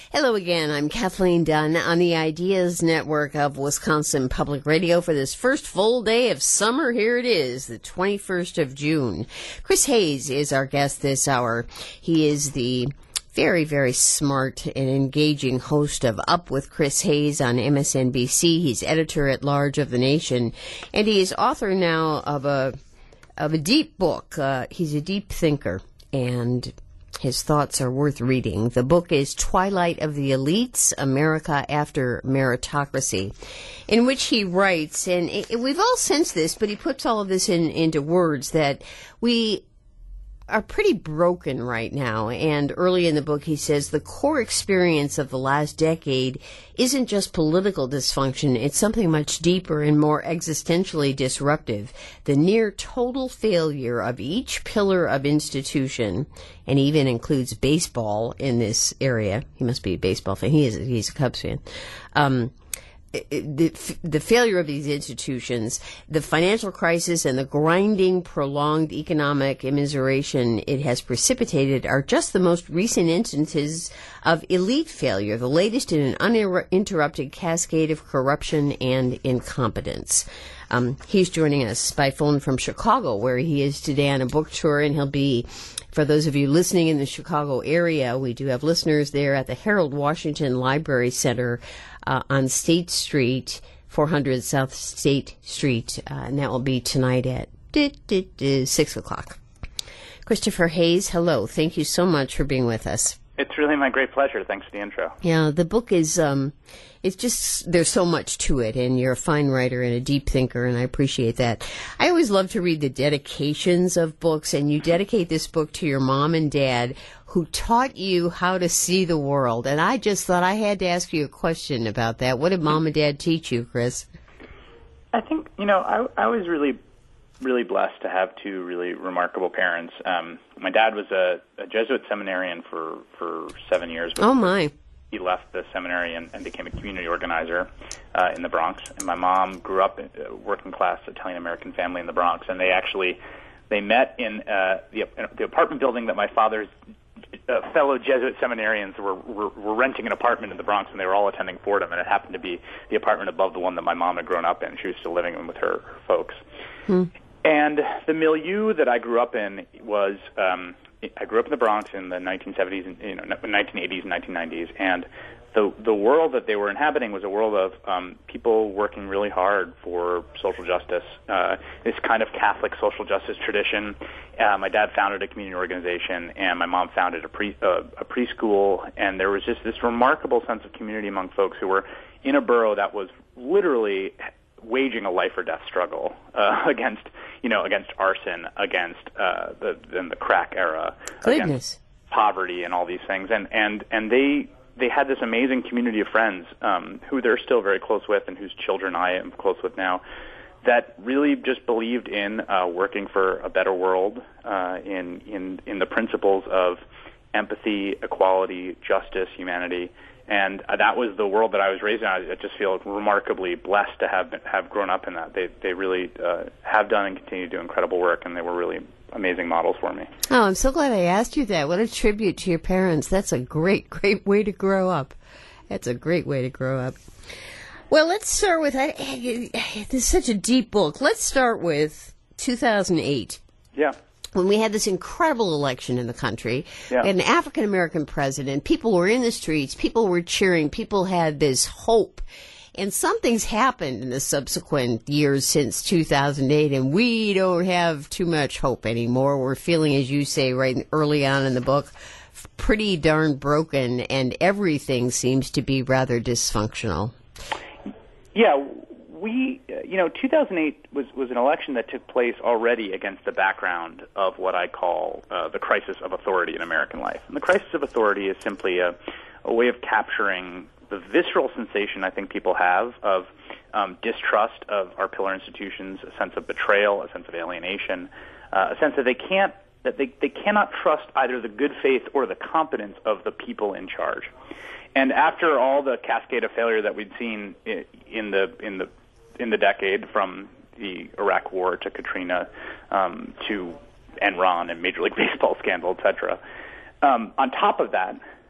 Hello again. I'm Kathleen Dunn on the Ideas Network of Wisconsin Public Radio for this first full day of summer. Here it is, the 21st of June. Chris Hayes is our guest this hour. He is the very, very smart and engaging host of Up with Chris Hayes on MSNBC. He's editor-at-large of The Nation, and he is author now of a deep book. He's a deep thinker, and his thoughts are worth reading. The book is Twilight of the Elites, America After Meritocracy, in which he writes, and we've all sensed this, but he puts all of this into words, that we are pretty broken right now. And early in the book, he says the core experience of the last decade isn't just political dysfunction. It's something much deeper and more existentially disruptive. The near total failure of each pillar of institution, and even includes baseball in this area. He must be a baseball fan. He's a Cubs fan. The failure of these institutions, the financial crisis, and the grinding, prolonged economic immiseration it has precipitated are just the most recent instances of elite failure, the latest in an uninterrupted cascade of corruption and incompetence. He's joining us by phone from Chicago, where he is today on a book tour, and he'll be, for those of you listening in the Chicago area, we do have listeners there at the Harold Washington Library Center on State Street, 400 South State Street, and that will be tonight at 6 o'clock. Christopher Hayes, hello. Thank you so much for being with us. It's really my great pleasure. Thanks for the intro. Yeah, the book is, it's just, there's so much to it, and you're a fine writer and a deep thinker, and I appreciate that. I always love to read the dedications of books, and you dedicate this book to your mom and dad who taught you how to see the world. And I just thought I had to ask you a question about that. What did mom and dad teach you, Chris? I think, I was really blessed to have two really remarkable parents. My dad was a Jesuit seminarian for 7 years. Oh, my. He left the seminary and became a community organizer in the Bronx. And my mom grew up in a working-class Italian-American family in the Bronx. And they met in the apartment building that my father's fellow Jesuit seminarians were renting an apartment in the Bronx, and they were all attending Fordham. And it happened to be the apartment above the one that my mom had grown up in. She was still living in with her folks. And the milieu that I grew up in was, I grew up in the Bronx in the 1970s, and 1980s and 1990s, and the world that they were inhabiting was a world of people working really hard for social justice, this kind of Catholic social justice tradition. My dad founded a community organization, and my mom founded a preschool, and there was just this remarkable sense of community among folks who were in a borough that was literally waging a life or death struggle against arson, against the crack era, against poverty and all these things, and they had this amazing community of friends who they're still very close with, and whose children I am close with now, that really just believed in working for a better world, in the principles of empathy, equality, justice, humanity. And that was the world that I was raised in. I just feel remarkably blessed to have grown up in that. They really have done and continue to do incredible work, and they were really amazing models for me. Oh, I'm so glad I asked you that. What a tribute to your parents. That's a great, great way to grow up. That's a great way to grow up. Well, let's start with, this is such a deep book. Let's start with 2008. Yeah. When we had this incredible election in the country, yeah. We had an African-American president, people were in the streets, people were cheering, people had this hope. And something's happened in the subsequent years since 2008, and we don't have too much hope anymore. We're feeling, as you say right early on in the book, pretty darn broken, and everything seems to be rather dysfunctional. Yeah, 2008 was an election that took place already against the background of what I call the crisis of authority in American life. And the crisis of authority is simply a way of capturing the visceral sensation I think people have of distrust of our pillar institutions, a sense of betrayal, a sense of alienation, a sense that they cannot trust either the good faith or the competence of the people in charge. And after all the cascade of failure that we'd seen in the decade, from the Iraq War to Katrina to Enron and Major League Baseball scandal, etc. On top of that,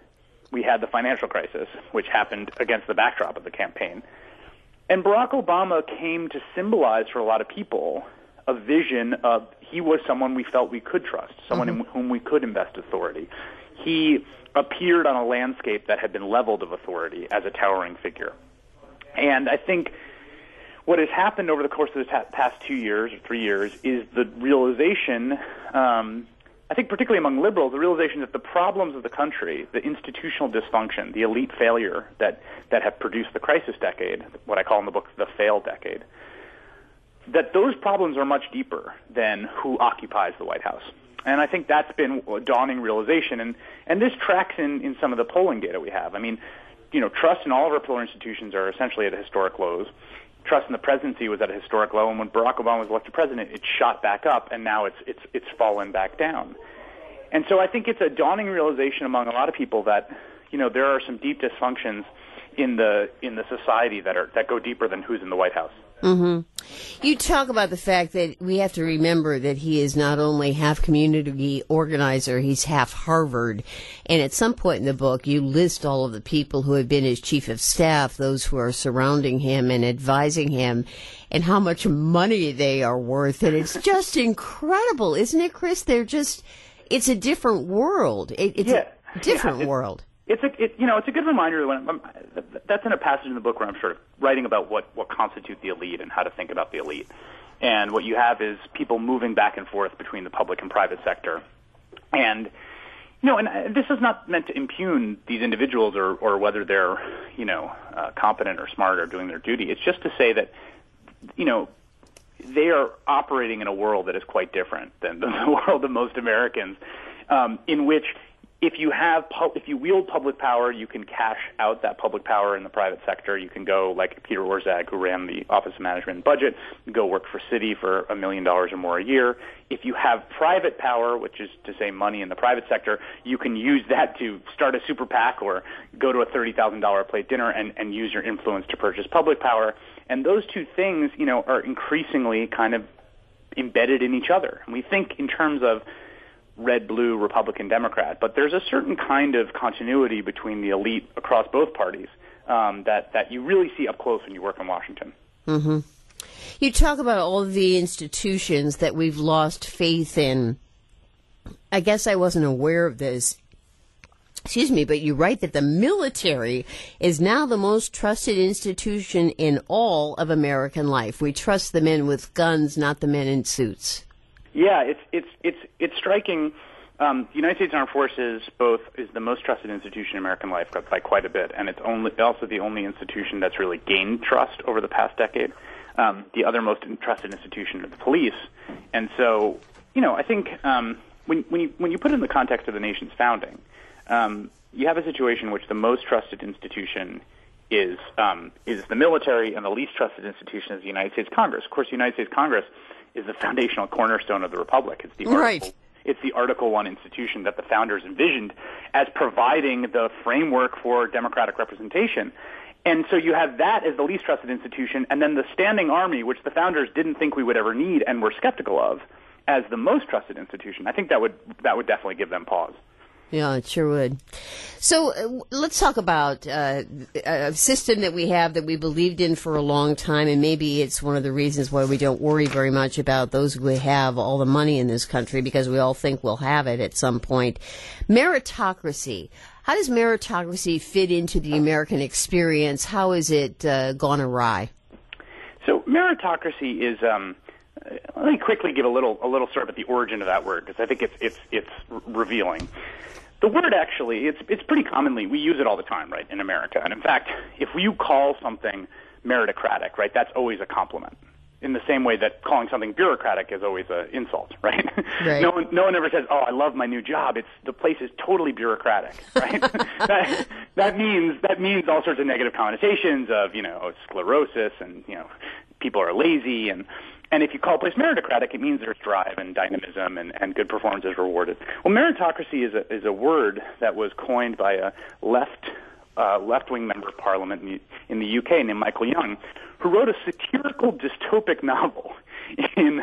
we had the financial crisis, which happened against the backdrop of the campaign. And Barack Obama came to symbolize for a lot of people a vision of he was someone we felt we could trust, someone in whom we could invest authority. He appeared on a landscape that had been leveled of authority as a towering figure. And I think what has happened over the course of the past 2 years or 3 years is the realization, I think particularly among liberals, the realization that the problems of the country, the institutional dysfunction, the elite failure that have produced the crisis decade, what I call in the book the fail decade, that those problems are much deeper than who occupies the White House. And I think that's been a dawning realization. And this tracks in some of the polling data we have. I mean, trust in all of our pillar institutions are essentially at historic lows. Trust in the presidency was at a historic low, and when Barack Obama was elected president, it shot back up, and now it's fallen back down. And so I think it's a dawning realization among a lot of people that there are some deep dysfunctions in the society that go deeper than who's in the White House. Mm-hmm. You talk about the fact that we have to remember that he is not only half community organizer, he's half Harvard. And at some point in the book, you list all of the people who have been his chief of staff, those who are surrounding him and advising him, and how much money they are worth. And it's just incredible, isn't it, Chris? It's a different world. It's a different world. It's a good reminder that's in a passage in the book where I'm sort of writing about what constitutes the elite and how to think about the elite. And what you have is people moving back and forth between the public and private sector. And, and this is not meant to impugn these individuals or whether they're, competent or smart or doing their duty. It's just to say that, they are operating in a world that is quite different than the world of most Americans, in which if you wield public power, you can cash out that public power in the private sector. You can go like Peter Orszag, who ran the Office of Management and Budget, go work for Citi for $1 million or more a year. If you have private power, which is to say money in the private sector, you can use that to start a super PAC or go to a $30,000 plate dinner and use your influence to purchase public power. And those two things, are increasingly kind of embedded in each other. And we think in terms of red, blue, Republican, Democrat, but there's a certain kind of continuity between the elite across both parties that you really see up close when you work in Washington. Mm-hmm. You talk about all of the institutions that we've lost faith in. I guess I wasn't aware of this. Excuse me, but you write that the military is now the most trusted institution in all of American life. We trust the men with guns, not the men in suits. Yeah, it's striking. The United States Armed Forces both is the most trusted institution in American life by quite a bit, and it's also the only institution that's really gained trust over the past decade. The other most trusted institution is the police, and so I think when you put it in the context of the nation's founding, you have a situation in which the most trusted institution is the military, and the least trusted institution is the United States Congress. Of course, the United States Congress is the foundational cornerstone of the republic. It's the Article I institution that the founders envisioned as providing the framework for democratic representation. And so you have that as the least trusted institution, and then the standing army, which the founders didn't think we would ever need and were skeptical of, as the most trusted institution. I think that would definitely give them pause. Yeah, it sure would. So let's talk about a system that we have that we believed in for a long time, and maybe it's one of the reasons why we don't worry very much about those who have all the money in this country, because we all think we'll have it at some point. Meritocracy. How does meritocracy fit into the American experience? How has it gone awry? So meritocracy is... let me quickly give a little sort of at the origin of that word, because I think it's revealing. The word actually, it's pretty commonly, we use it all the time, right, in America. And in fact, if you call something meritocratic, right, that's always a compliment. In the same way that calling something bureaucratic is always an insult, right? Right. No one ever says, "Oh, I love my new job." The place is totally bureaucratic, right? that means all sorts of negative connotations of sclerosis and people are lazy and if you call a place meritocratic, it means there's drive and dynamism and good performance is rewarded. Well, meritocracy is a word that was coined by a left-wing member of parliament in the UK named Michael Young, who wrote a satirical dystopic novel in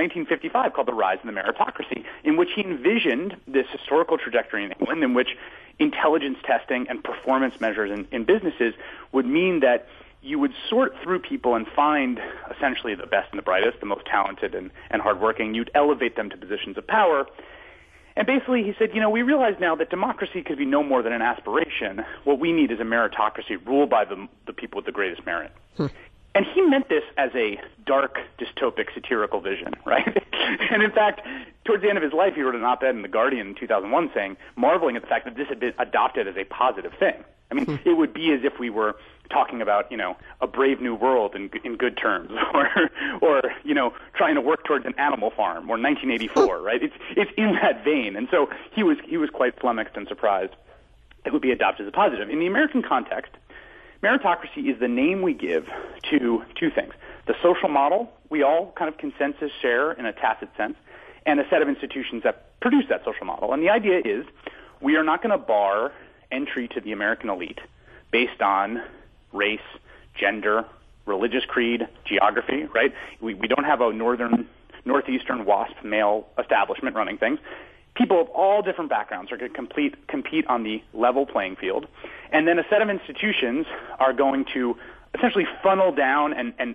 1955 called The Rise of the Meritocracy, in which he envisioned this historical trajectory in England in which intelligence testing and performance measures in businesses would mean that you would sort through people and find essentially the best and the brightest, the most talented and hardworking. You'd elevate them to positions of power. And basically he said, we realize now that democracy could be no more than an aspiration. What we need is a meritocracy ruled by the people with the greatest merit. And he meant this as a dark, dystopic, satirical vision, right? And in fact, towards the end of his life, he wrote an op-ed in The Guardian in 2001 saying, marveling at the fact that this had been adopted as a positive thing. I mean, it would be as if we were talking about, a brave new world in good terms, or trying to work towards an animal farm, or 1984, right? It's in that vein. And so he was quite flummoxed and surprised it would be adopted as a positive. In the American context, meritocracy is the name we give to two things: the social model we all kind of consensus share in a tacit sense, and a set of institutions that produce that social model. And the idea is we are not going to bar entry to the American elite based on race, gender, religious creed, geography, right? We don't have a northeastern WASP male establishment running things. People of all different backgrounds are going to compete on the level playing field. And then a set of institutions are going to essentially funnel down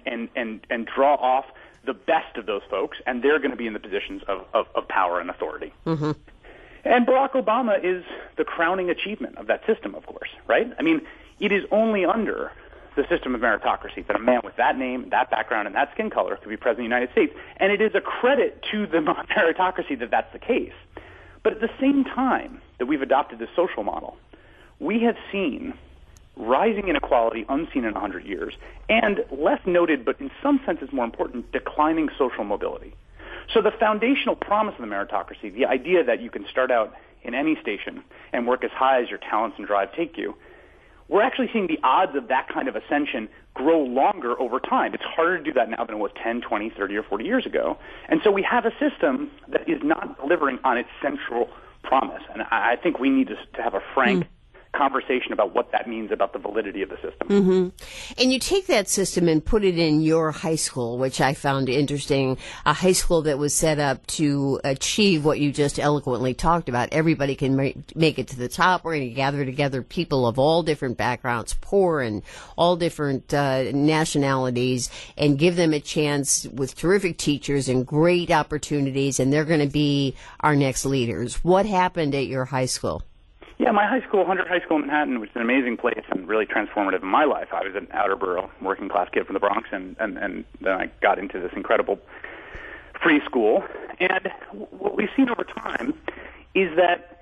and draw off the best of those folks, and they're going to be in the positions of power and authority. Mm-hmm. And Barack Obama is the crowning achievement of that system, of course, right? I mean, it is only under the system of meritocracy that a man with that name, that background, and that skin color could be president of the United States. And it is a credit to the meritocracy that that's the case. But at the same time that we've adopted this social model, we have seen rising inequality unseen in 100 years, and less noted, but in some senses more important, declining social mobility. So the foundational promise of the meritocracy, the idea that you can start out in any station and work as high as your talents and drive take you, we're actually seeing the odds of that kind of ascension grow longer over time. It's harder to do that now than it was 10, 20, 30, or 40 years ago. And so we have a system that is not delivering on its central promise. And I think we need to have a frank conversation about what that means about the validity of the system. Mm-hmm. And you take that system and put it in your high school, which I found interesting, a high school that was set up to achieve what you just eloquently talked about. Everybody can make it to the top. We're going to gather together people of all different backgrounds, poor and all different nationalities, and give them a chance with terrific teachers and great opportunities, and they're going to be our next leaders. What happened at your high school? Yeah, my high school, Hunter High School in Manhattan, which is an amazing place and really transformative in my life. I was an outer borough working class kid from the Bronx, and then I got into this incredible free school. And what we've seen over time is that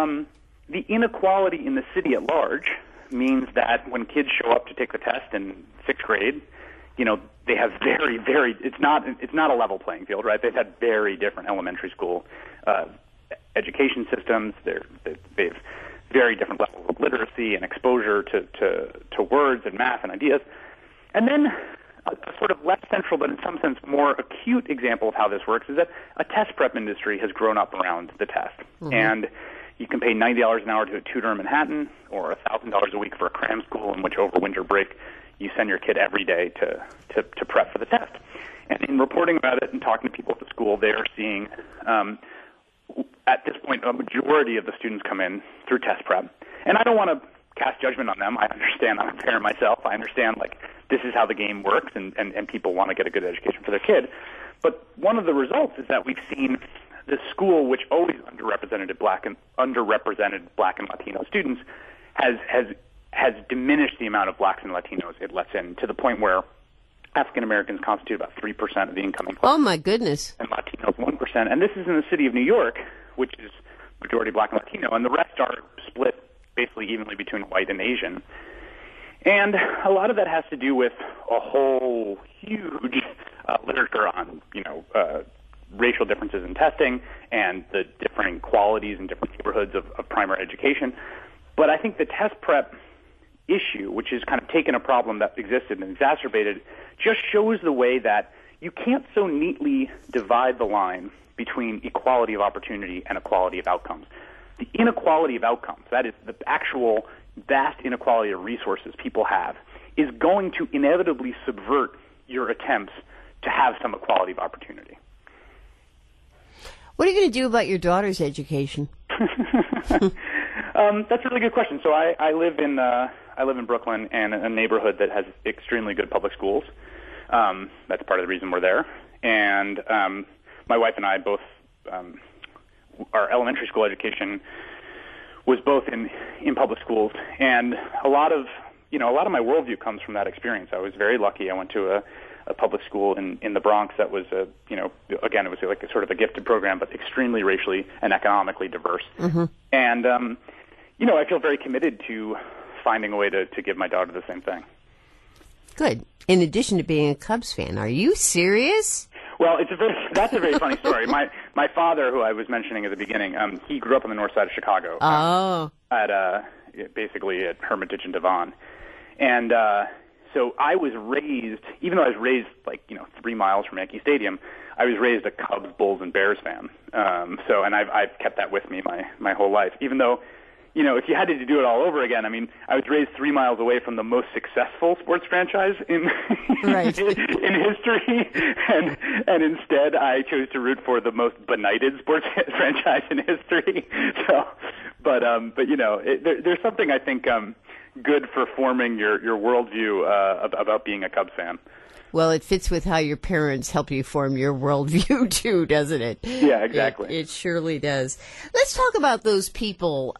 the inequality in the city at large means that when kids show up to take the test in sixth grade, they have it's not a level playing field, right? They've had very different elementary school education systems. They've very different levels of literacy and exposure to words and math and ideas. And then a sort of less central, but in some sense more acute example of how this works is that a test prep industry has grown up around the test. Mm-hmm. And you can pay $90 an hour to a tutor in Manhattan, or $1,000 a week for a cram school in which over winter break you send your kid every day to prep for the test. And in reporting about it and talking to people at the school, they're seeing at this point, a majority of the students come in through test prep. And I don't want to cast judgment on them. I understand. I'm a parent myself. I understand, this is how the game works, and people want to get a good education for their kid. But one of the results is that we've seen this school, which always underrepresented black and Latino students, has diminished the amount of blacks and Latinos it lets in, to the point where African Americans constitute about 3% of the incoming class. Oh, my goodness. And Latinos 1%. And this is in the city of New York, which is majority black and Latino, and the rest are split basically evenly between white and Asian. And a lot of that has to do with a whole huge literature on, racial differences in testing and the differing qualities in different neighborhoods of primary education. But I think the test prep issue, which is kind of taken a problem that existed and exacerbated, just shows the way that you can't so neatly divide the line between equality of opportunity and equality of outcomes. The inequality of outcomes, that is the actual vast inequality of resources people have, is going to inevitably subvert your attempts to have some equality of opportunity. What are you going to do about your daughter's education? That's a really good question. So I live in Brooklyn and a neighborhood that has extremely good public schools. That's part of the reason we're there. And my wife and I both, our elementary school education was both in public schools, and a lot of my worldview comes from that experience. I was very lucky. I went to a public school in the Bronx that was again, it was like a sort of a gifted program, but extremely racially and economically diverse. Mm-hmm. And I feel very committed to finding a way to give my daughter the same thing. Good. In addition to being a Cubs fan, are you serious? Well, that's a very funny story. My father, who I was mentioning at the beginning, he grew up on the north side of Chicago. Basically at Hermitage and Devon. And so I was raised, even though I was raised 3 miles from Yankee Stadium, I was raised a Cubs, Bulls, and Bears fan. And I've kept that with me my whole life. Even though, if you had to do it all over again, I mean, I was raised 3 miles away from the most successful sports franchise in in history, and instead I chose to root for the most benighted sports franchise in history. So, but there's something I think good for forming your worldview about being a Cubs fan. Well, it fits with how your parents help you form your worldview, too, doesn't it? Yeah, exactly. It surely does. Let's talk about those people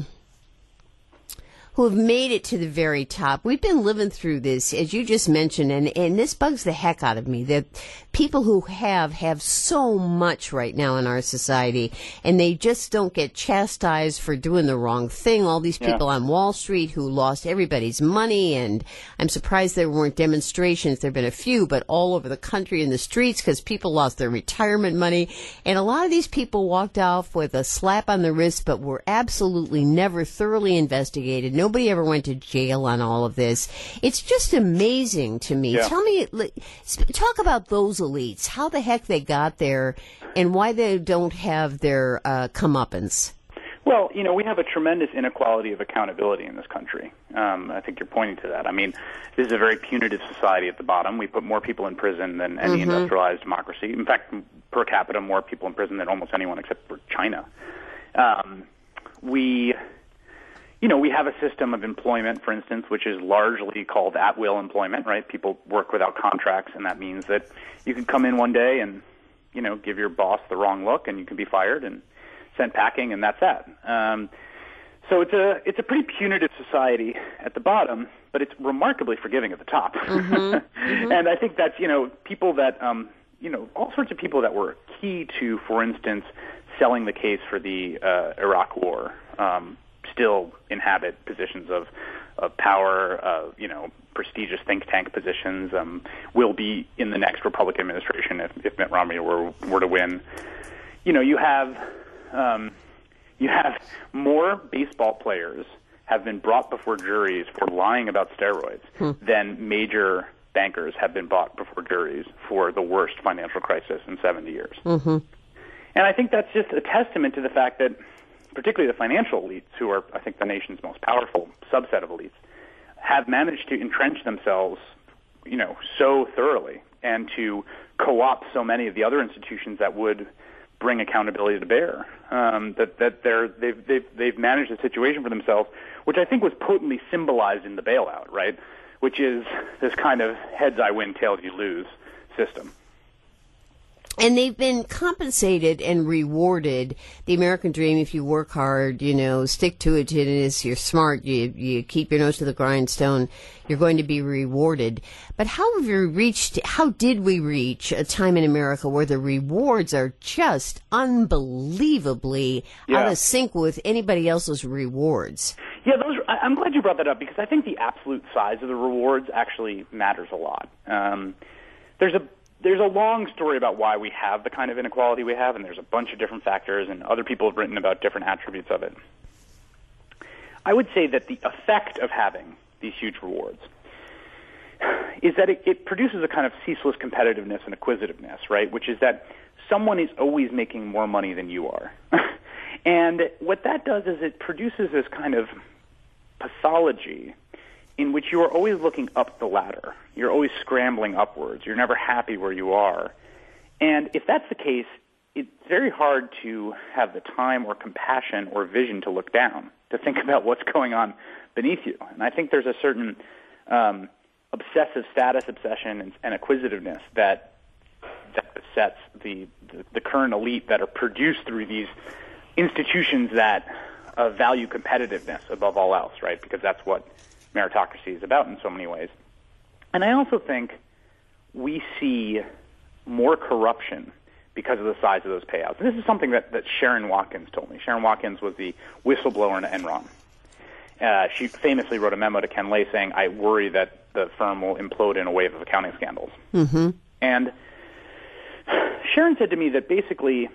who have made it to the very top. We've been living through this, as you just mentioned, and this bugs the heck out of me, that people who have so much right now in our society, and they just don't get chastised for doing the wrong thing. All these people on Wall Street who lost everybody's money, and I'm surprised there weren't demonstrations. There have been a few, but all over the country in the streets because people lost their retirement money. And a lot of these people walked off with a slap on the wrist, but were absolutely never thoroughly investigated. Nobody ever went to jail on all of this. It's just amazing to me. Yeah. Tell me, talk about those elites, how the heck they got there, and why they don't have their comeuppance. Well, we have a tremendous inequality of accountability in this country. I think you're pointing to that. I mean, this is a very punitive society at the bottom. We put more people in prison than any industrialized democracy. In fact, per capita, more people in prison than almost anyone except for China. We have a system of employment, for instance, which is largely called at-will employment, right? People work without contracts, and that means that you can come in one day and, give your boss the wrong look, and you can be fired and sent packing, and that's that. So it's a pretty punitive society at the bottom, but it's remarkably forgiving at the top. And I think that's, people that, all sorts of people that were key to, for instance, selling the case for the Iraq War, still inhabit positions of power, prestigious think tank positions, will be in the next Republican administration if Mitt Romney were to win. You have more baseball players have been brought before juries for lying about steroids than major bankers have been brought before juries for the worst financial crisis in 70 years. And I think that's just a testament to the fact that particularly the financial elites, who are, I think, the nation's most powerful subset of elites, have managed to entrench themselves, so thoroughly and to co-opt so many of the other institutions that would bring accountability to bear. They've managed a situation for themselves, which I think was potently symbolized in the bailout, right? Which is this kind of heads I win, tails you lose system. And they've been compensated and rewarded. The American dream, if you work hard, stick to it, you're smart, you keep your nose to the grindstone, you're going to be rewarded. But how did we reach a time in America where the rewards are just unbelievably out of sync with anybody else's rewards? Yeah, I'm glad you brought that up, because I think the absolute size of the rewards actually matters a lot. There's a long story about why we have the kind of inequality we have, and there's a bunch of different factors, and other people have written about different attributes of it. I would say that the effect of having these huge rewards is that it produces a kind of ceaseless competitiveness and acquisitiveness, right? Which is that someone is always making more money than you are. And what that does is it produces this kind of pathology in which you are always looking up the ladder. You're always scrambling upwards. You're never happy where you are. And if that's the case, it's very hard to have the time or compassion or vision to look down, to think about what's going on beneath you. And I think there's a certain obsessive status obsession and acquisitiveness that sets the current elite that are produced through these institutions that value competitiveness above all else, right? Because that's what meritocracy is about in so many ways. And I also think we see more corruption because of the size of those payouts. And this is something that Sharon Watkins told me. Sharon Watkins was the whistleblower in Enron. She famously wrote a memo to Ken Lay saying, I worry that the firm will implode in a wave of accounting scandals. Mm-hmm. And Sharon said to me that basically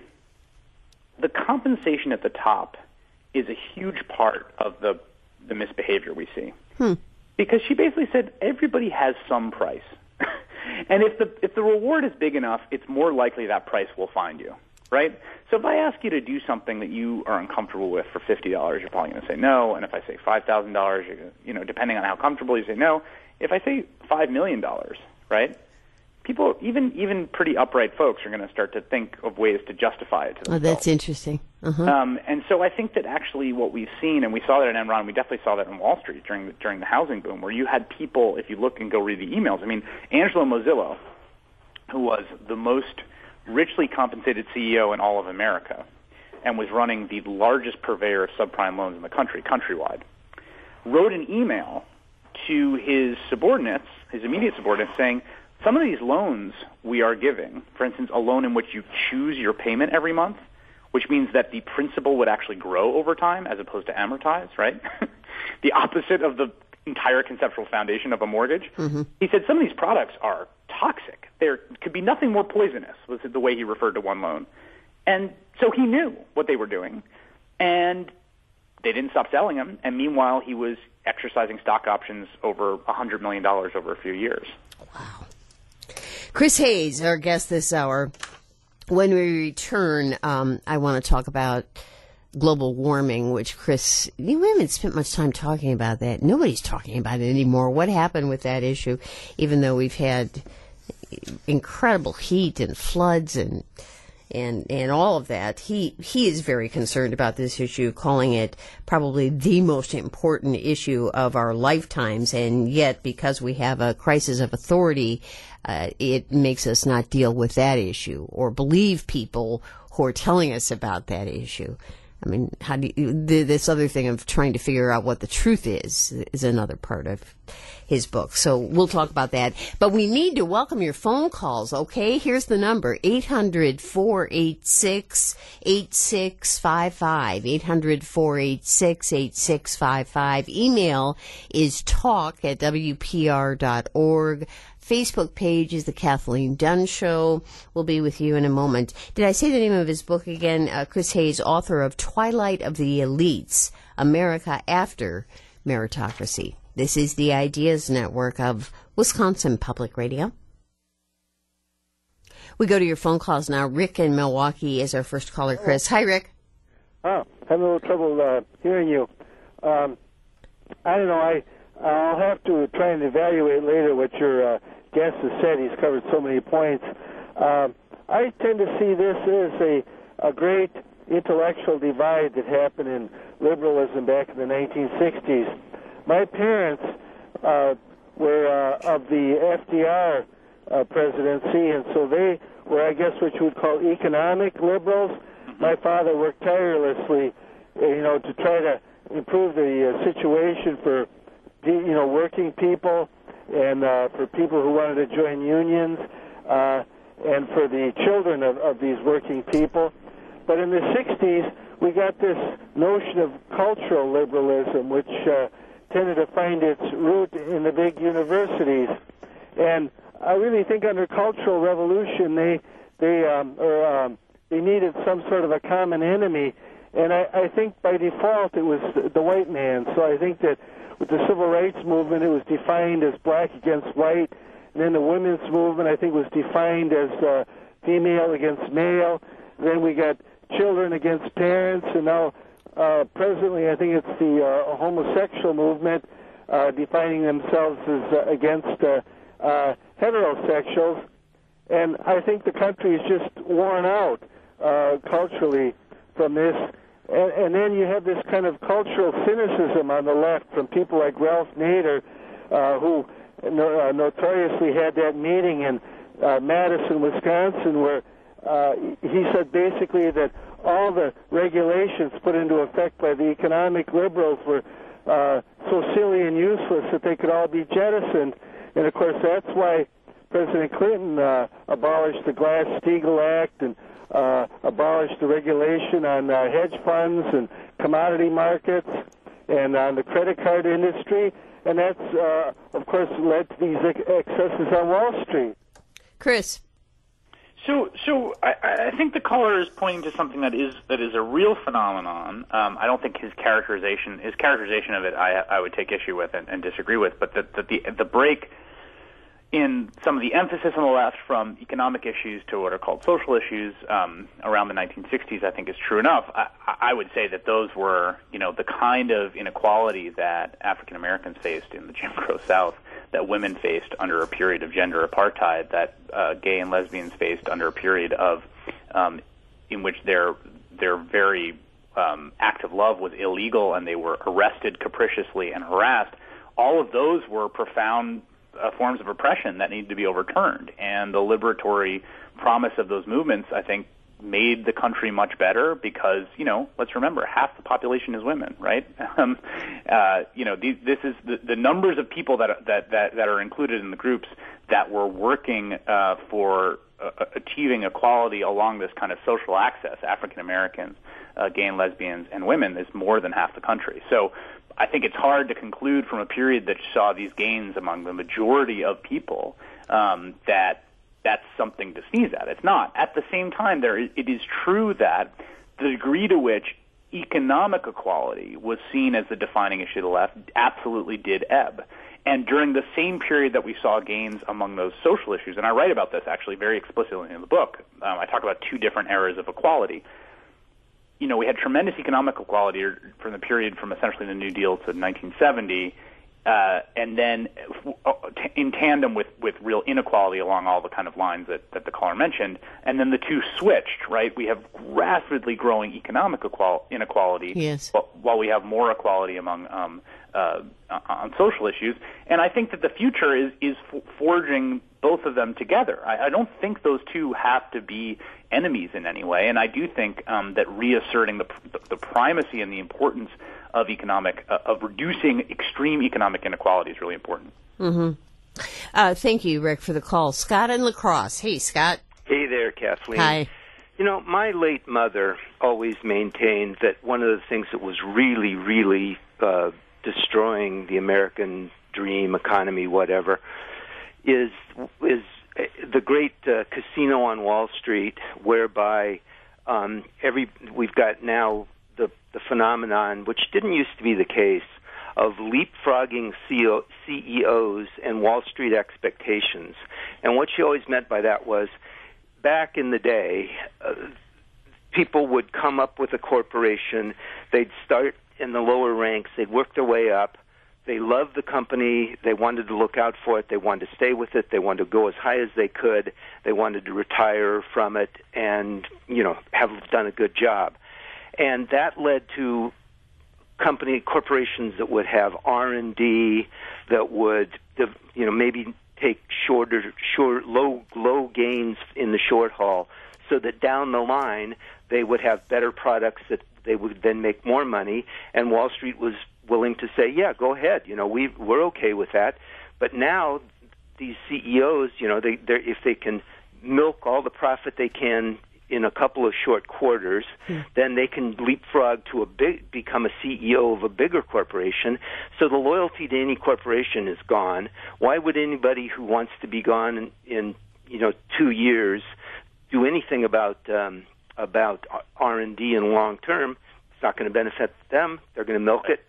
the compensation at the top is a huge part of the misbehavior we see. Because she basically said everybody has some price. And if the reward is big enough, it's more likely that price will find you, right? So if I ask you to do something that you are uncomfortable with for $50, you're probably going to say no. And if I say $5,000, depending on how comfortable you say no. If I say $5 million, right? People, even pretty upright folks, are going to start to think of ways to justify it to themselves. Oh, that's interesting. Uh-huh. And so I think that actually what we've seen, and we saw that in Enron, we definitely saw that in Wall Street during the housing boom, where you had people, if you look and go read the emails, I mean, Angelo Mozillo, who was the most richly compensated CEO in all of America and was running the largest purveyor of subprime loans in the country, countrywide, wrote an email to his subordinates, his immediate subordinates, saying, some of these loans we are giving, for instance, a loan in which you choose your payment every month, which means that the principal would actually grow over time as opposed to amortize, right? The opposite of the entire conceptual foundation of a mortgage. Mm-hmm. He said some of these products are toxic. There could be nothing more poisonous, was the way he referred to one loan. And so he knew what they were doing, and they didn't stop selling them. And meanwhile, he was exercising stock options over $100 million over a few years. Wow. Chris Hayes, our guest this hour. When we return, I want to talk about global warming, which, Chris, we haven't spent much time talking about that. Nobody's talking about it anymore. What happened with that issue, even though we've had incredible heat and floods and all of that? He is very concerned about this issue, calling it probably the most important issue of our lifetimes, and yet because we have a crisis of authority, it makes us not deal with that issue or believe people who are telling us about that issue. I mean, how do you, this other thing of trying to figure out what the truth is another part of his book. So we'll talk about that. But we need to welcome your phone calls, okay? Here's the number, 800-486-8655, 800-486-8655. Email is talk@wpr.org. Facebook page is The Kathleen Dunn Show. We'll be with you in a moment. Did I say the name of his book again? Chris Hayes, author of Twilight of the Elites, America After Meritocracy. This is the Ideas Network of Wisconsin Public Radio. We go to your phone calls now. Rick in Milwaukee is our first caller, Chris. Hi, Rick. Oh, having a little trouble hearing you. I don't know. I'll have to try and evaluate later what your guest has said. He's covered so many points. I tend to see this as a great intellectual divide that happened in liberalism back in the 1960s. My parents were of the FDR presidency, and so they were, I guess, what you would call economic liberals. My father worked tirelessly, to try to improve the situation for working people and for people who wanted to join unions and for the children of these working people. But in the 60s, we got this notion of cultural liberalism, which tended to find its root in the big universities. And I really think under Cultural Revolution, they needed some sort of a common enemy. And I think by default it was the white man. So I think that with the Civil Rights Movement, it was defined as black against white. And then the women's movement, I think, was defined as female against male. Then we got children against parents. And now, presently, I think it's the homosexual movement defining themselves as against heterosexuals. And I think the country is just worn out. culturally from this. And then you have this kind of cultural cynicism on the left from people like Ralph Nader, who notoriously had that meeting in Madison, Wisconsin, where he said basically that all the regulations put into effect by the economic liberals were so silly and useless that they could all be jettisoned. And, of course, that's why President Clinton abolished the Glass-Steagall Act and abolished the regulation on hedge funds and commodity markets and on the credit card industry. And that's, of course, led to these excesses on Wall Street. Chris. So I think the caller is pointing to something that is a real phenomenon. I don't think his characterization of it I would take issue with and disagree with, but that the break in some of the emphasis on the left from economic issues to what are called social issues around the 1960s, I think is true enough. I would say that those were, the kind of inequality that African Americans faced in the Jim Crow South, that women faced under a period of gender apartheid, that gay and lesbians faced under a period of in which their very act of love was illegal and they were arrested capriciously and harassed. All of those were profound forms of oppression that needed to be overturned. And the liberatory promise of those movements, I think, made the country much better because, let's remember, half the population is women, right? This is the numbers of people that are included in the groups that were working for achieving equality along this kind of social access, African Americans, gay and lesbians, and women, is more than half the country. So I think it's hard to conclude from a period that saw these gains among the majority of people that that's something to sneeze at. It's not. At the same time, it is true that the degree to which economic equality was seen as the defining issue of the left absolutely did ebb. And during the same period that we saw gains among those social issues, and I write about this actually very explicitly in the book, I talk about two different eras of equality. We had tremendous economic equality from the period from essentially the New Deal to 1970, and then in tandem with real inequality along all the kind of lines that the caller mentioned, and then the two switched, right? We have rapidly growing economic inequality, yes, while we have more equality among on social issues. And I think that the future is forging both of them together. I don't think those two have to be enemies in any way, and I do think that reasserting the primacy and the importance of of reducing extreme economic inequality is really important. Mm-hmm. Thank you, Rick, for the call. Scott in La Crosse. Hey, Scott. Hey there, Kathleen. Hi. My late mother always maintained that one of the things that was really, really destroying the American dream, economy, whatever, is the great casino on Wall Street, whereby we've got now the phenomenon, which didn't used to be the case, of leapfrogging CEOs and Wall Street expectations. And what she always meant by that was, back in the day, people would come up with a corporation, they'd start in the lower ranks, they'd work their way up, they loved the company, they wanted to look out for it, they wanted to stay with it, they wanted to go as high as they could, they wanted to retire from it and, have done a good job. And that led to corporations that would have R&D, that would, maybe take low gains in the short haul, so that down the line they would have better products that they would then make more money. And Wall Street was willing to say, yeah, go ahead. We're okay with that. But now these CEOs, if they can milk all the profit they can in a couple of short quarters, then they can leapfrog to become a CEO of a bigger corporation. So the loyalty to any corporation is gone. Why would anybody who wants to be gone in 2 years do anything about R&D in long term? It's not going to benefit them. They're going to milk it,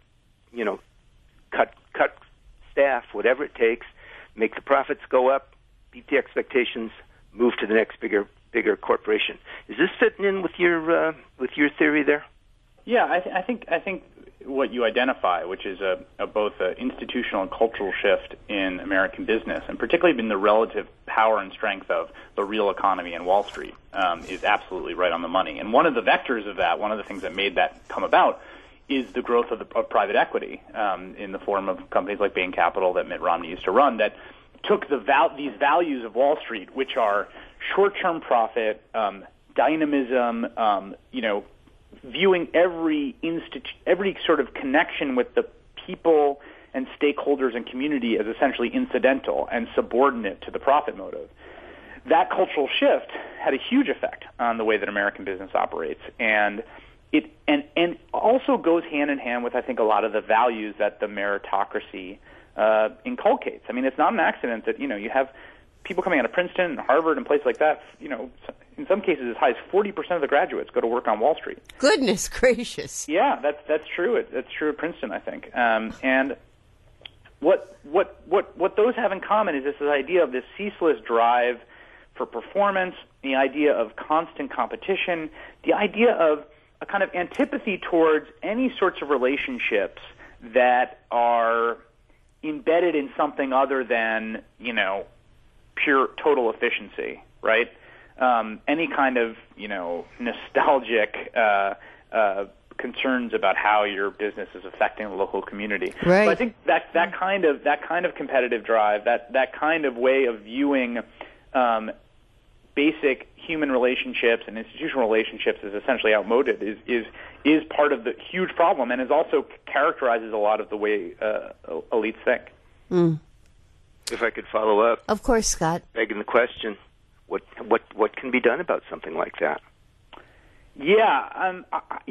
cut staff, whatever it takes, make the profits go up, beat the expectations, move to the next bigger corporation. Is this fitting in with your theory there? Yeah, I think what you identify, which is both an institutional and cultural shift in American business, and particularly in the relative power and strength of the real economy and Wall Street is absolutely right on the money. And one of the vectors of that, one of the things that made that come about, is the growth of private equity in the form of companies like Bain Capital that Mitt Romney used to run, that took these values of Wall Street, which are short-term profit, dynamism, viewing every sort of connection with the people and stakeholders and community as essentially incidental and subordinate to the profit motive. That cultural shift had a huge effect on the way that American business operates, and it also goes hand in hand with, I think, a lot of the values that the meritocracy inculcates. I mean, it's not an accident that, you have people coming out of Princeton and Harvard and places like that, in some cases as high as 40% of the graduates go to work on Wall Street. Goodness gracious. Yeah, that's true. That's true at Princeton, I think. And what those have in common is this idea of this ceaseless drive for performance, the idea of constant competition, the idea of a kind of antipathy towards any sorts of relationships that are embedded in something other than, pure total efficiency, right? Any kind of, nostalgic concerns about how your business is affecting the local community. Right. So I think that kind of competitive drive, that kind of way of viewing basic human relationships and institutional relationships as essentially outmoded is part of the huge problem, and is also characterizes a lot of the way elites think. Mm. If I could follow up, of course, Scott. Begging the question, what can be done about something like that? Yeah,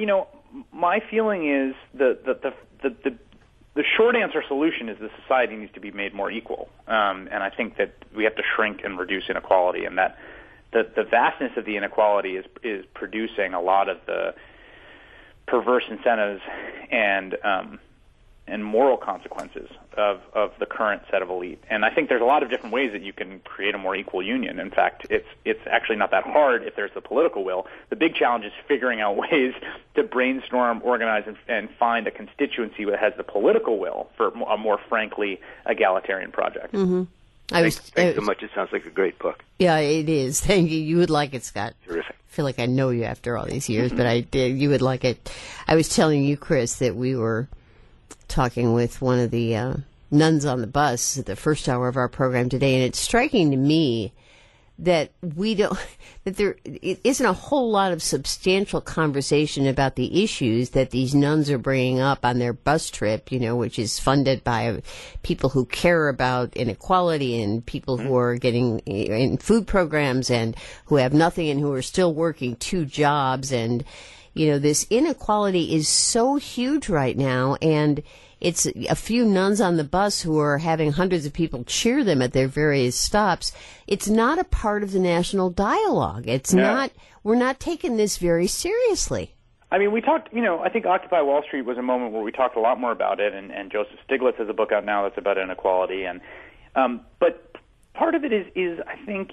my feeling is the short answer solution is the society needs to be made more equal, and I think that we have to shrink and reduce inequality, and that the vastness of the inequality is producing a lot of the perverse incentives and moral consequences of the current set of elite. And I think there's a lot of different ways that you can create a more equal union. In fact, it's actually not that hard if there's the political will. The big challenge is figuring out ways to brainstorm, organize, and find a constituency that has the political will for a more frankly egalitarian project. Mm-hmm. Thanks so much. It sounds like a great book. Yeah, it is. Thank you. You would like it, Scott. Terrific. I feel like I know you after all these years, but I did. You would like it. I was telling you, Chris, that we were talking with one of the nuns on the bus at the first hour of our program today, and it's striking to me that there isn't a whole lot of substantial conversation about the issues that these nuns are bringing up on their bus trip, which is funded by people who care about inequality and people who are getting in food programs and who have nothing and who are still working 2 jobs. And, this inequality is so huge right now, and it's a few nuns on the bus who are having hundreds of people cheer them at their various stops. It's not a part of the national dialogue. It's not. We're not taking this very seriously. I mean, we talked, I think Occupy Wall Street was a moment where we talked a lot more about it, and Joseph Stiglitz has a book out now that's about inequality. And but part of it is I think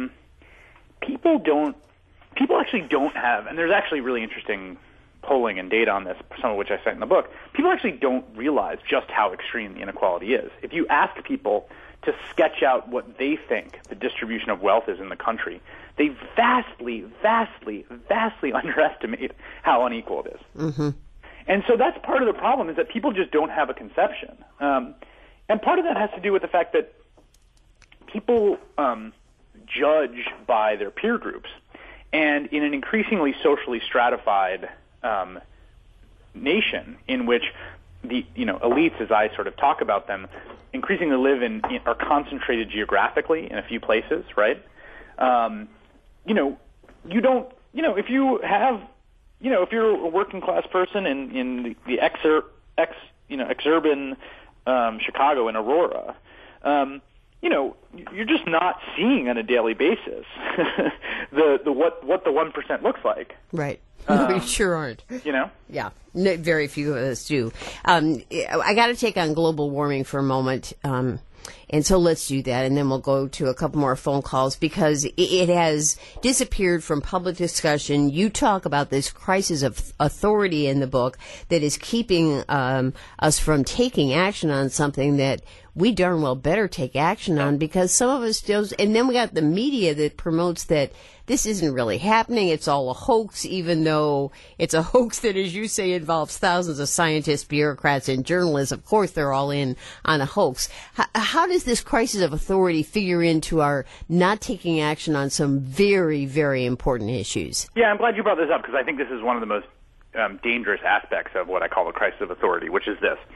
people actually don't have, and there's actually really interesting polling and data on this, some of which I cite in the book, people actually don't realize just how extreme the inequality is. If you ask people to sketch out what they think the distribution of wealth is in the country, they vastly, vastly, vastly underestimate how unequal it is. Mm-hmm. And so that's part of the problem, is that people just don't have a conception. And part of that has to do with the fact that people judge by their peer groups. And in an increasingly socially stratified nation, in which the elites, as I sort of talk about them, increasingly live are concentrated geographically in a few places, right? You don't, if you have, if you're a working class person in the exurban Chicago and Aurora, you're just not seeing on a daily basis what the 1% looks like. Right. No, you sure aren't. Yeah. No, very few of us do. I got to take on global warming for a moment. And so let's do that, and then we'll go to a couple more phone calls, because it has disappeared from public discussion. You talk about this crisis of authority in the book that is keeping us from taking action on something that we darn well better take action on, because some of us still, and then we got the media that promotes that this isn't really happening. It's all a hoax, even though it's a hoax that, as you say, involves thousands of scientists, bureaucrats, and journalists. Of course, they're all in on a hoax. How does this crisis of authority figure into our not taking action on some very, very important issues? Yeah, I'm glad you brought this up, because I think this is one of the most dangerous aspects of what I call the crisis of authority, which is this.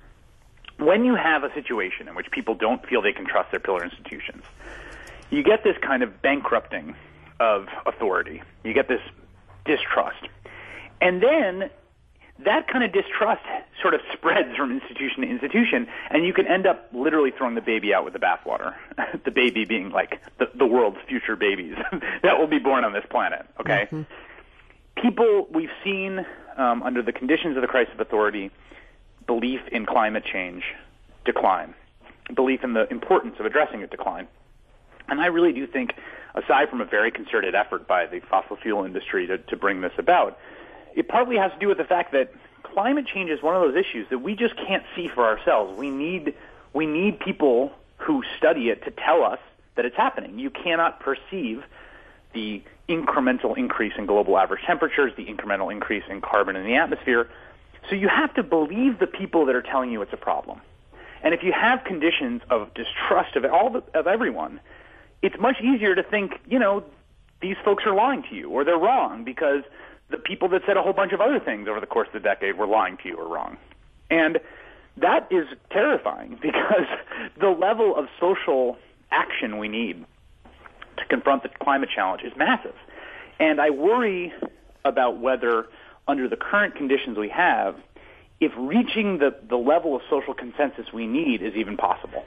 When you have a situation in which people don't feel they can trust their pillar institutions, you get this kind of bankrupting of authority. You get this distrust. And then that kind of distrust sort of spreads from institution to institution, and you can end up literally throwing the baby out with the bathwater, the baby being like the world's future babies that will be born on this planet, okay? Mm-hmm. People, we've seen under the conditions of the crisis of authority, belief in climate change decline, belief in the importance of addressing it decline. And I really do think, aside from a very concerted effort by the fossil fuel industry to bring this about, it partly has to do with the fact that climate change is one of those issues that we just can't see for ourselves. We need people who study it to tell us that it's happening. You cannot perceive the incremental increase in global average temperatures, the incremental increase in carbon in the atmosphere. So you have to believe the people that are telling you it's a problem. And if you have conditions of distrust of everyone, it's much easier to think, these folks are lying to you, or they're wrong because the people that said a whole bunch of other things over the course of the decade were lying to you or wrong. And that is terrifying, because the level of social action we need to confront the climate challenge is massive. And I worry about whether, under the current conditions we have, if reaching the level of social consensus we need is even possible.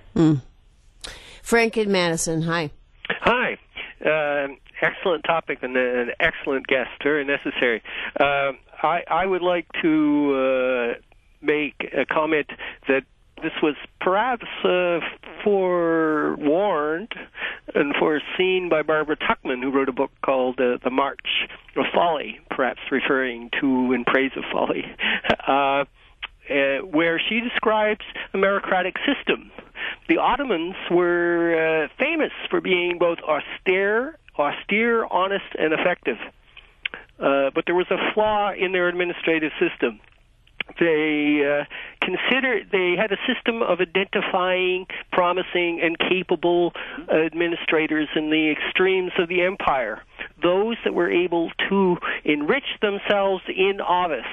Frank in Madison, hi. Hi. Excellent topic and an excellent guest, very necessary. I would like to make a comment that this was perhaps forewarned and foreseen by Barbara Tuchman, who wrote a book called The March of Folly, perhaps referring to In Praise of Folly, where she describes a meritocratic system. The Ottomans were famous for being both austere, honest, and effective. But there was a flaw in their administrative system. They had a system of identifying promising and capable administrators in the extremes of the empire. Those that were able to enrich themselves in office,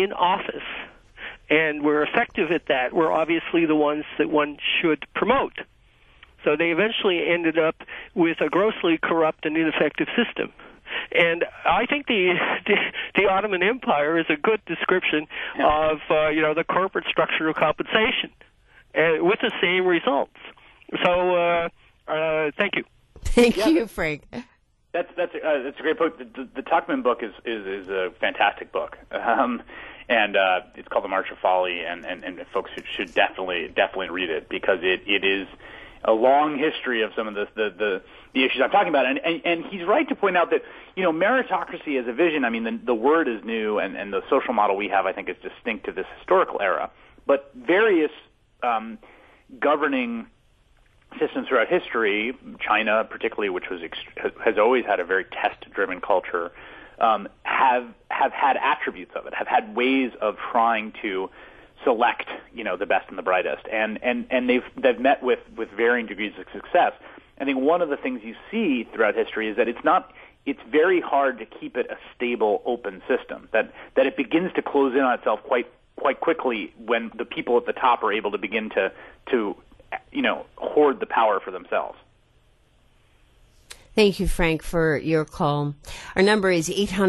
and were effective at that were obviously the ones that one should promote. So they eventually ended up with a grossly corrupt and ineffective system. And I think the Ottoman Empire is a good description of the corporate structure of compensation, with the same results. So thank you. Thank you, Frank. That's a great book. The Tuchman book is a fantastic book, and it's called The March of Folly, and folks should definitely read it, because it is a long history of some of the issues I'm talking about. And he's right to point out that, meritocracy as a vision, I mean, the word is new, and the social model we have, I think, is distinct to this historical era. But various governing systems throughout history, China particularly, which has always had a very test-driven culture, have had attributes of it, have had ways of trying to select, the best and the brightest, and they've met with varying degrees of success. I think one of the things you see throughout history is that it's very hard to keep it a stable, open system, that it begins to close in on itself quite quickly when the people at the top are able to begin to hoard the power for themselves. Thank you, Frank, for your call. Our number is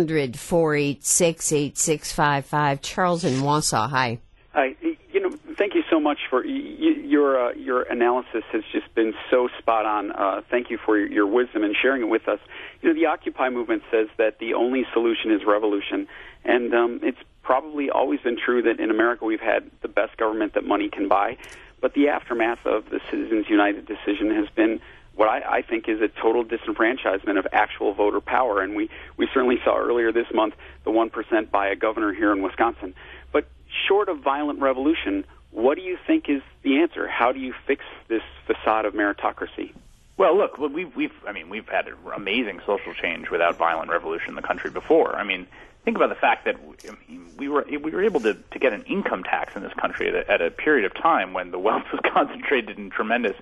800-486-8655. Charles in Wausau, hi. Hi. Thank you so much for your analysis has just been so spot on. Thank you for your wisdom and sharing it with us. The Occupy movement says that the only solution is revolution, and it's probably always been true that in America we've had the best government that money can buy, but the aftermath of the Citizens United decision has been what I think is a total disenfranchisement of actual voter power, and we certainly saw earlier this month the 1% by a governor here in Wisconsin. But short of violent revolution, What do you think is the answer? How do you fix this facade of meritocracy? Well, look, we've had amazing social change without violent revolution in the country before. I mean, think about the fact that we were able to get an income tax in this country at a period of time when the wealth was concentrated in tremendously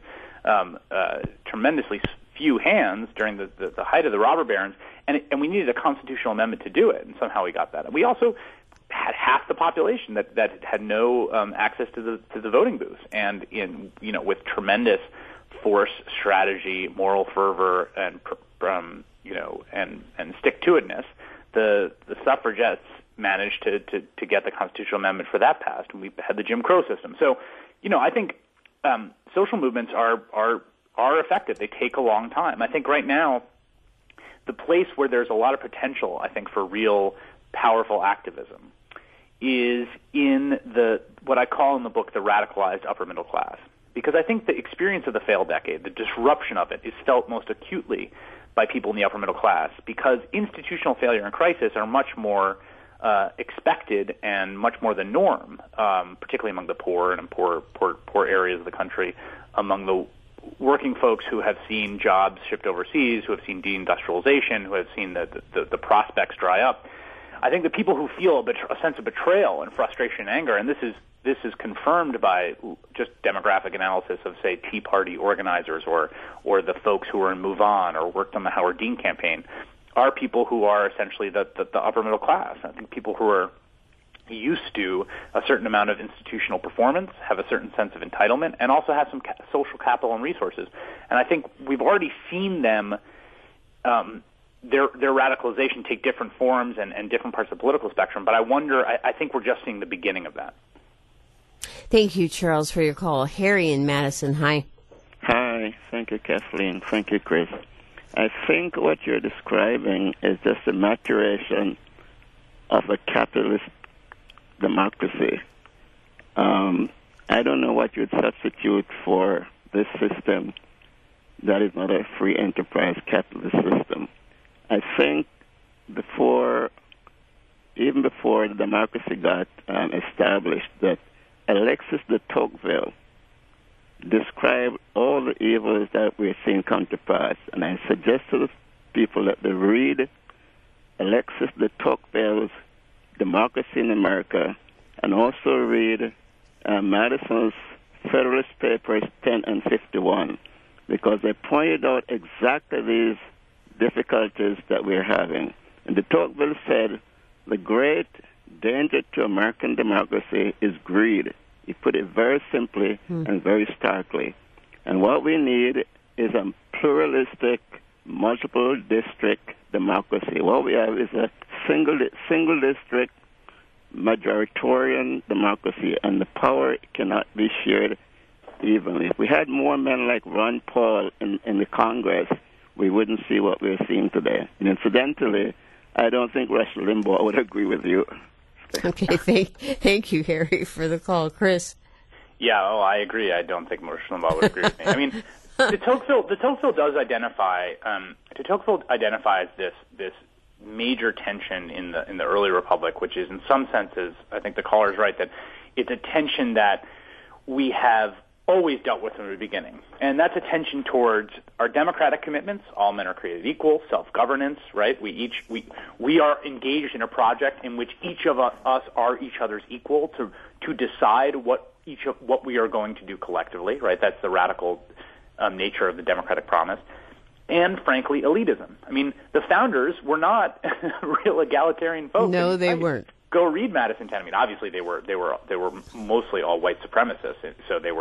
few hands during the height of the robber barons, and we needed a constitutional amendment to do it, and somehow we got that. We also had half the population that had no access to the voting booth, and with tremendous force, strategy, moral fervor, and stick-to-itness, the suffragettes managed to get the constitutional amendment for that passed, and we had the Jim Crow system. So, I think social movements are effective. They take a long time. I think right now, the place where there's a lot of potential, I think, for real powerful activism is in what I call in the book the radicalized upper middle class. Because I think the experience of the failed decade, the disruption of it, is felt most acutely by people in the upper middle class, because institutional failure and crisis are much more expected and much more the norm, particularly among the poor and poor areas of the country, among the working folks who have seen jobs shipped overseas, who have seen deindustrialization, who have seen the prospects dry up. I think the people who feel a sense of betrayal and frustration and anger, and this is confirmed by just demographic analysis of, say, Tea Party organizers or the folks who were in Move On or worked on the Howard Dean campaign, are people who are essentially the upper middle class. I think people who are used to a certain amount of institutional performance, have a certain sense of entitlement, and also have some social capital and resources. And I think we've already seen them, their radicalization take different forms and different parts of the political spectrum. But I think we're just seeing the beginning of that. Thank you, Charles, for your call. Harry in Madison, hi. Hi. Thank you, Kathleen. Thank you, Chris. I think what you're describing is just a maturation of a capitalist democracy. I don't know what you'd substitute for this system that is not a free enterprise capitalist system. I think even before the democracy got established, that Alexis de Tocqueville described all the evils that we're seeing come to pass. And I suggest to the people that they read Alexis de Tocqueville's Democracy in America, and also read Madison's Federalist Papers 10 and 51, because they pointed out exactly these difficulties that we're having. And de Tocqueville said, the great danger to American democracy is greed. He put it very simply and very starkly. And what we need is a pluralistic, multiple district democracy. What we have is a single district majoritarian democracy, and the power cannot be shared evenly. If we had more men like Ron Paul in the Congress, we wouldn't see what we're seeing today. And incidentally, I don't think Rush Limbaugh would agree with you. Okay, thank you, Harry, for the call. Chris? Yeah, I agree. I don't think Rush Limbaugh would agree with me. I mean, de Tocqueville does identify. De Tocqueville identifies this major tension in the early republic, which is, in some senses, I think the caller is right, that it's a tension that we have always dealt with from the beginning, and that's a tension towards our democratic commitments. All men are created equal, self-governance, right? We are engaged in a project in which each of us are each other's equal to decide what we are going to do collectively, right? That's the radical nature of the democratic promise. And frankly, elitism. I mean, the founders were not real egalitarian folks. No, they weren't. Go read Madison 10. I mean, obviously they were mostly all white supremacists, so they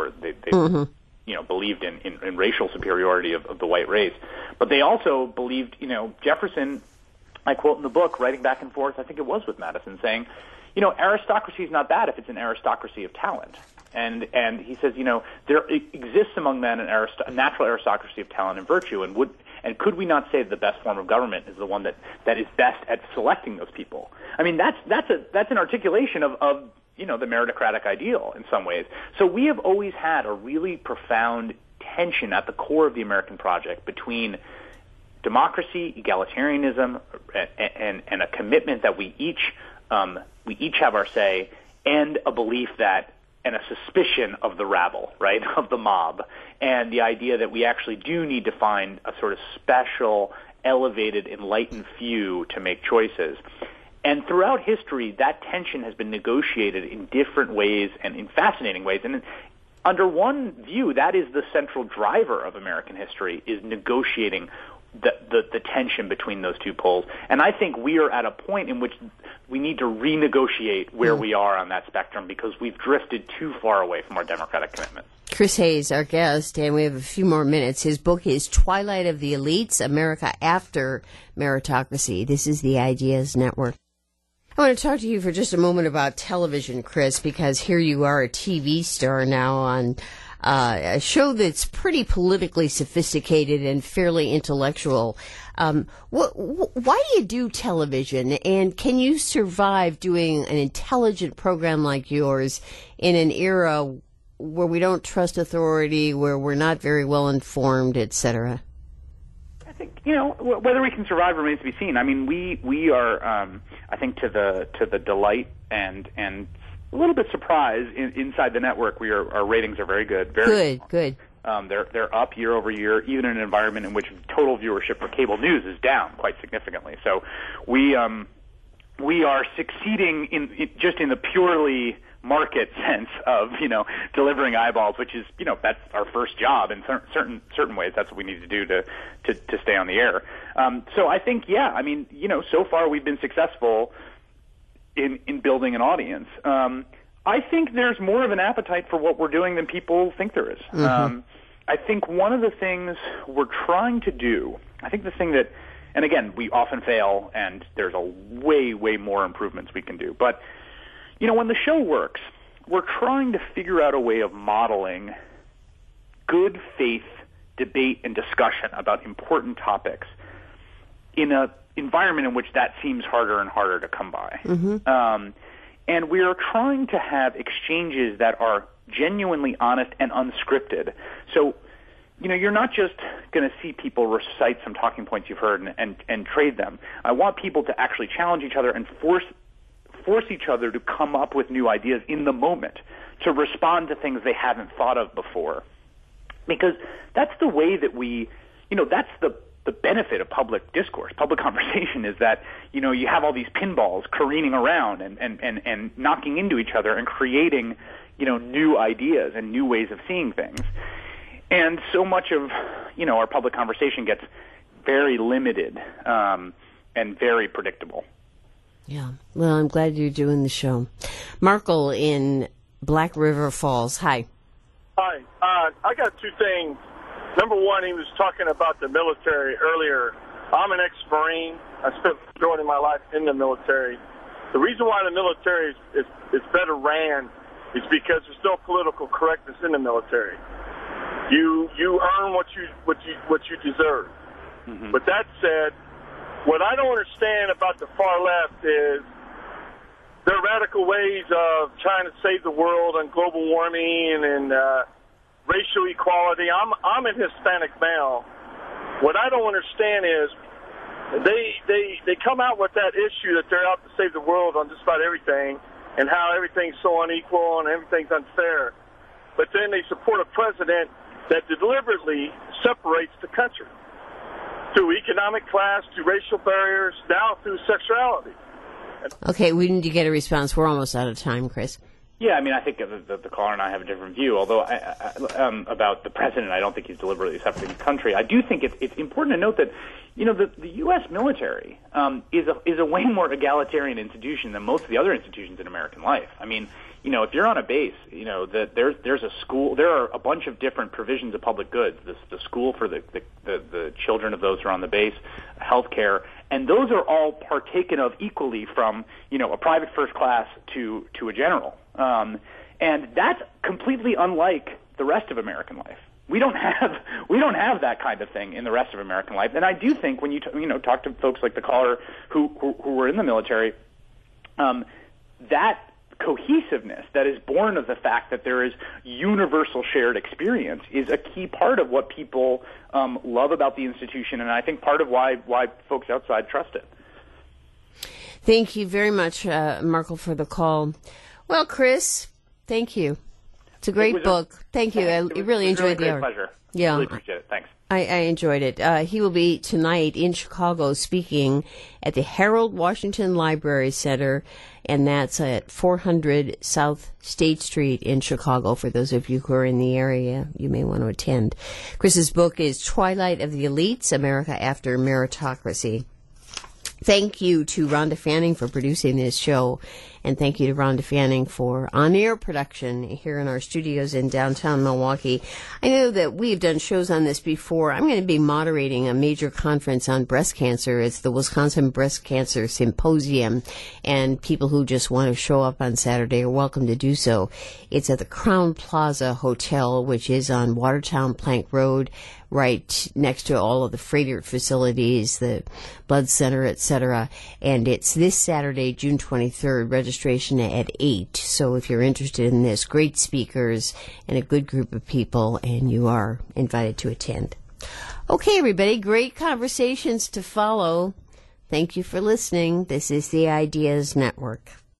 believed in racial superiority of the white race, but they also believed, Jefferson, I quote in the book, writing back and forth, I think it was with Madison, saying, aristocracy is not bad if it's an aristocracy of talent. And he says, there exists among men a natural aristocracy of talent and virtue, and could we not say that the best form of government is the one that is best at selecting those people? I mean, that's an articulation of the meritocratic ideal in some ways. So we have always had a really profound tension at the core of the American project between democracy, egalitarianism, and a commitment that we each have our say, and a belief that a suspicion of the rabble, right, of the mob, and the idea that we actually do need to find a sort of special, elevated, enlightened few to make choices. And throughout history, that tension has been negotiated in different ways and in fascinating ways. And under one view, that is the central driver of American history, is negotiating the tension between those two poles. And I think we are at a point in which we need to renegotiate where we are on that spectrum, because we've drifted too far away from our democratic commitments. Chris Hayes, our guest, and we have a few more minutes. His book is Twilight of the Elites, America After Meritocracy. This is the Ideas Network. I want to talk to you for just a moment about television, Chris, because here you are, a TV star now on a show that's pretty politically sophisticated and fairly intellectual. Why do you do television, and can you survive doing an intelligent program like yours in an era where we don't trust authority, where we're not very well informed, et cetera? I think, whether we can survive remains to be seen. I mean, we are, I think, to the delight and a little bit surprised inside the network. Our ratings are very good. Good. They're up year over year, even in an environment in which total viewership for cable news is down quite significantly. So we are succeeding in the purely market sense of delivering eyeballs, which is that's our first job in certain ways. That's what we need to do to stay on the air. So I think so far we've been successful in building an audience. I think there's more of an appetite for what we're doing than people think there is. Mm-hmm. I think one of the things we're trying to do, I think the thing that, and again, we often fail, and there's a way more improvements we can do. But, when the show works, we're trying to figure out a way of modeling good faith debate and discussion about important topics in an environment in which that seems harder and harder to come by. Mm-hmm. And we are trying to have exchanges that are genuinely honest and unscripted. So, you're not just going to see people recite some talking points you've heard and trade them. I want people to actually challenge each other and force each other to come up with new ideas in the moment, to respond to things they haven't thought of before. Because that's the way that that's the benefit of public discourse, public conversation, is that, you have all these pinballs careening around and knocking into each other and creating, new ideas and new ways of seeing things. And so much of, our public conversation gets very limited and very predictable. Yeah. Well, I'm glad you're doing the show. Markle in Black River Falls. Hi. Hi. I got two things. Number one, he was talking about the military earlier. I'm an ex-Marine. I spent the majority of my life in the military. The reason why the military is better ran is because there's no political correctness in the military. You earn what you deserve. Mm-hmm. But that said, what I don't understand about the far left is their radical ways of trying to save the world and global warming and racial equality. I'm an Hispanic male. What I don't understand is they come out with that issue that they're out to save the world on just about everything and how everything's so unequal and everything's unfair. But then they support a president that deliberately separates the country through economic class, through racial barriers, now through sexuality. Okay, we need to get a response. We're almost out of time, Chris. Yeah, I mean, I think the caller and I have a different view. Although about the president, I don't think he's deliberately separating the country. I do think it's important to note that, the U.S. military is a way more egalitarian institution than most of the other institutions in American life. I mean, if you're on a base, there's a school. There are a bunch of different provisions of public goods. The school for the children of those who are on the base, health care, and those are all partaken of equally from a private first class to a general. And that's completely unlike the rest of American life. We don't have that kind of thing in the rest of American life. And I do think when you talk to folks like the caller who were in the military, that cohesiveness that is born of the fact that there is universal shared experience is a key part of what people love about the institution, and I think part of why folks outside trust it. Thank you very much, Markle, for the call. Well, Chris, thank you. It's a great book. Thank you. I really enjoyed the It was a art. great pleasure. Yeah. Really appreciate it. Thanks. I enjoyed it. He will be tonight in Chicago speaking at the Harold Washington Library Center, and that's at 400 South State Street in Chicago. For those of you who are in the area, you may want to attend. Chris's book is Twilight of the Elites, America After Meritocracy. Thank you to Rhonda Fanning for producing this show, and thank you to Rhonda Fanning for on-air production here in our studios in downtown Milwaukee. I know that we've done shows on this before. I'm going to be moderating a major conference on breast cancer. It's the Wisconsin Breast Cancer Symposium, and people who just want to show up on Saturday are welcome to do so. It's at the Crown Plaza Hotel, which is on Watertown Plank Road, right next to all of the freighter facilities, the blood center, etc. And it's this Saturday, June 23rd, registration at 8. So if you're interested in this, great speakers and a good group of people, and you are invited to attend. Okay, everybody, great conversations to follow. Thank you for listening. This is the Ideas Network.